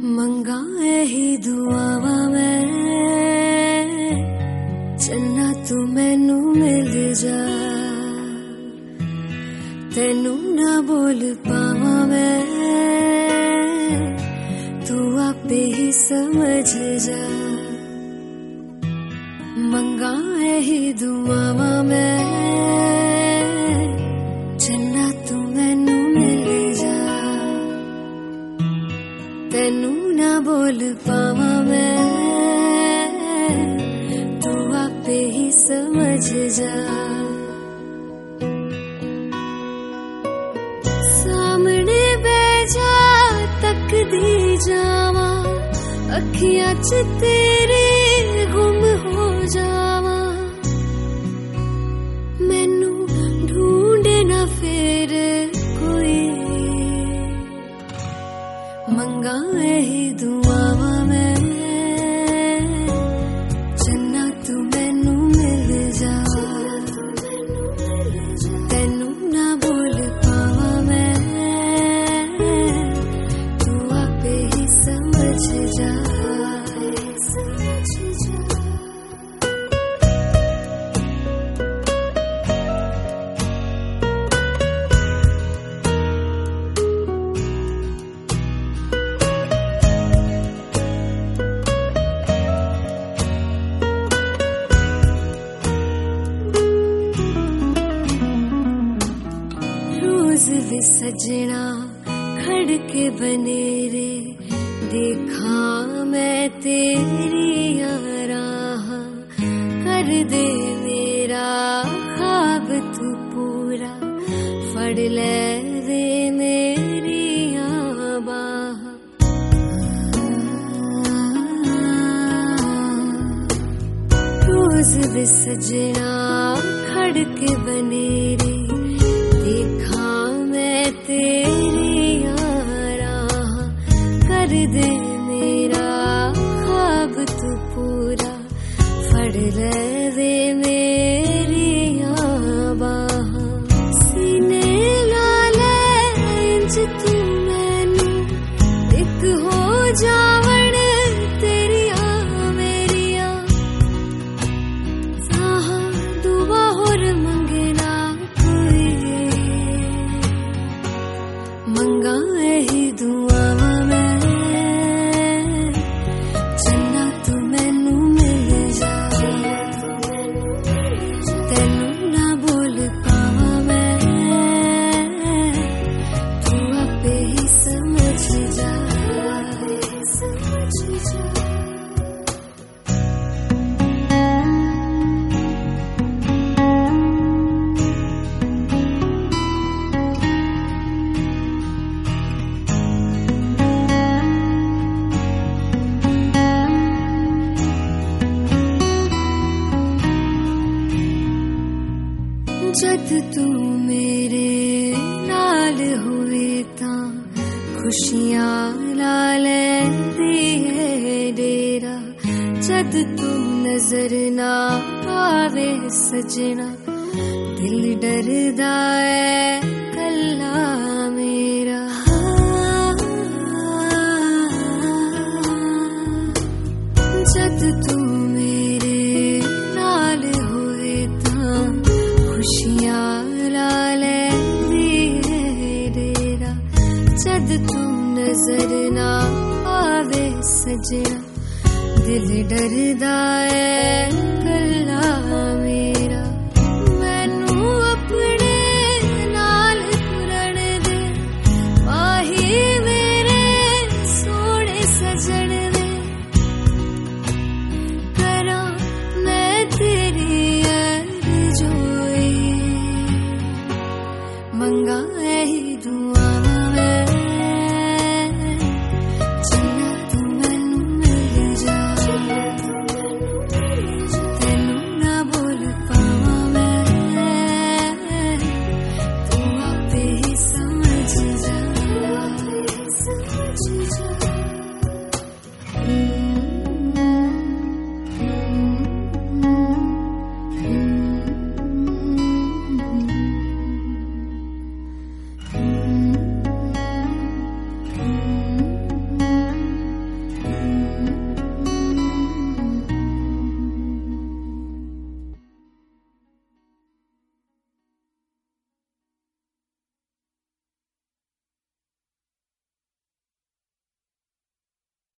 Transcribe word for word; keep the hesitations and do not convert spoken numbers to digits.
मंगा ही दुआवा मैं चन्ना तू मैनू मिल जा, तेनू ना बोल पावा मैं तू आपे ही समझ जा। मंगा ही दुआवा मैं चन्ना तू मैनू मिल जा, तेनू ना बोल पावा मैं तू आपे ही समझ जा। सामने बैजा तक दी जावा, अखियां च तेरे गुम हो जावा, मैनू ढूंढे ना फिर कोई। मंगा ही दुआवा मैं चन्ना तू मैनू मिल जा, तेनू ना बोल पावा मैं तू आपे ही समझ जा। वे सजना खड़ के बनेरे देखा मैं तेरी राह, कर दे मेरा ख्वाब तू पूरा, फड़ ले रे मेरी बाह। रोज वे सजना खड़ के बनेरे देखा मैं तेरी राह, कर दे मेरा ख्वाब तू पूरा, फड़ ले रे मेरी बाह। सीने ला ले इंज तू मैनू एक हो जावण तेरिया मेरिया, साहा दुआ होर मंगना कोई। मंगा ही दुआवा मैं चन्ना तू मैनू मिल जा, तेनू ना बोल पावा मैं तू आपे ही समझ जा, समझ जा। जद तू मेरे नाल होवे तां खुशियां ला लैंदी है डेरा, जद तू नजर ना आवे सजना दिल डरदा है कल्ला मेरा। जद तू मेरे नाल होवे तां खुशियां ला लैंदी है डेरा, जद तू नजर ना आवे सजना दिल डरदा है कल्ला मेरा।